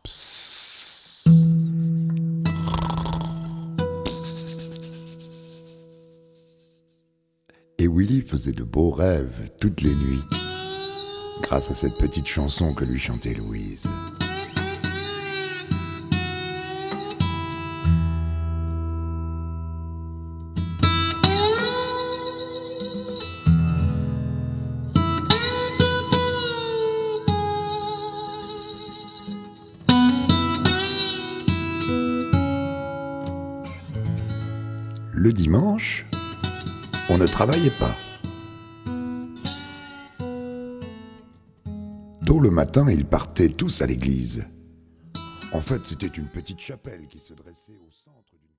Et Willy faisait de beaux rêves toutes les nuits, grâce à cette petite chanson que lui chantait Louise. Le dimanche, on ne travaillait pas. Tôt le matin, ils partaient tous à l'église. En fait, c'était une petite chapelle qui se dressait au centre d'une...